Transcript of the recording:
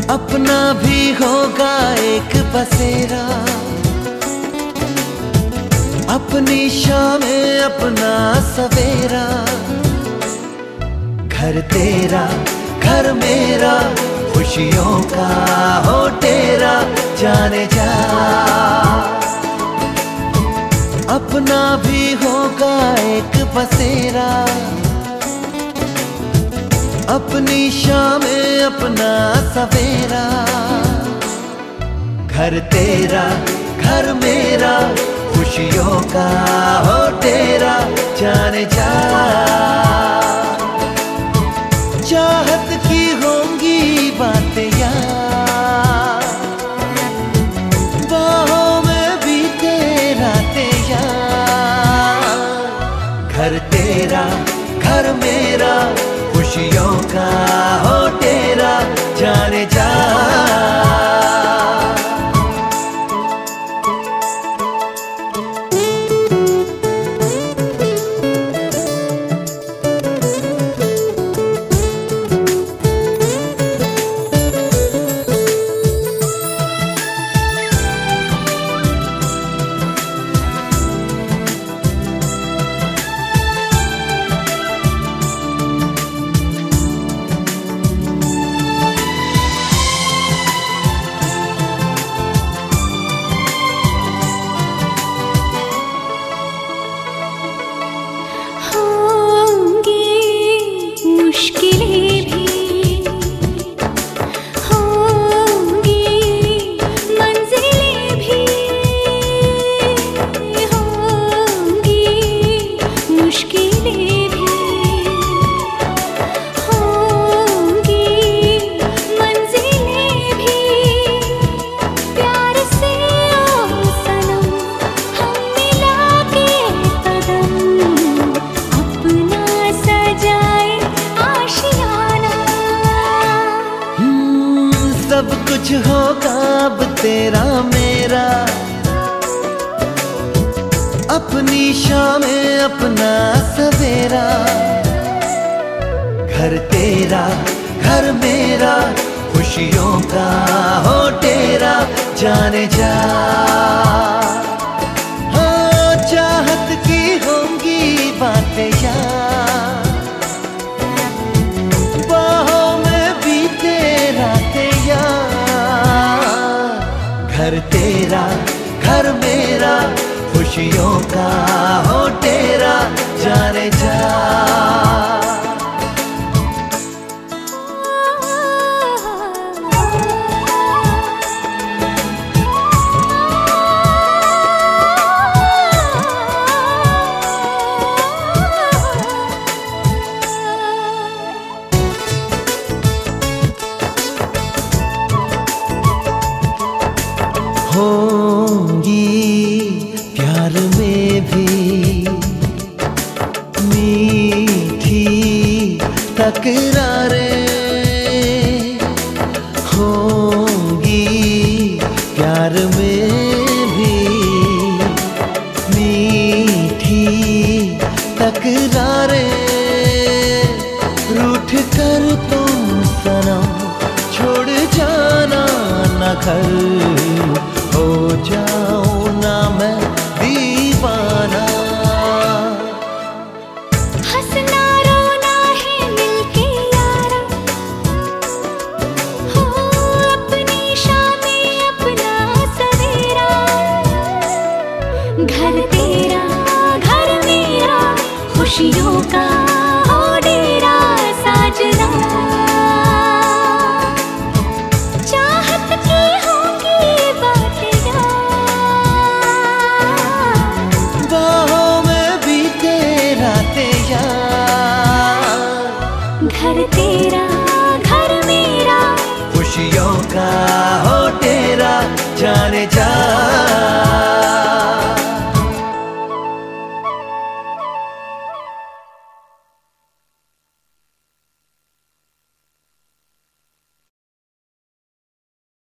अपना भी होगा एक बसेरा, अपनी शामें अपना सवेरा। घर तेरा घर मेरा, खुशियों का हो तेरा, जाने जा। अपना भी होगा एक बसेरा, अपनी शामें अपना सवेरा। घर तेरा घर मेरा, खुशियों का हो तेरा, जाने जा। चाहत की होंगी बातें यार, बाहों में भी तेरा यार। घर तेरा घर मेरा, खुशियों का हो तेरा, जाने जा। सब कुछ होगा अब तेरा मेरा, अपनी शामें अपना सवेरा। घर तेरा घर मेरा, खुशियों का हो तेरा, जाने जा। हाँ, चाहत की होंगी बातें यार, बाहों में भी तेरा घर तेरा घर मेरा, खुशियों का हो तेरा, जाने जा। होंगी प्यार में भी मीठी तकरारें, होंगी प्यार में भी मीठी तकरारें। रूठ कर तुम सनम छोड़ जाना न घर, हो जाऊं ना मैं दीवाना। हंसना रोना है मिलके यारा, हो अपनी शामें अपना सवेरा। घर तेरा घर मेरा, खुशियों का हो डेरा, साजना। घर तेरा घर मेरा, खुशियों का हो तेरा, जाने जा।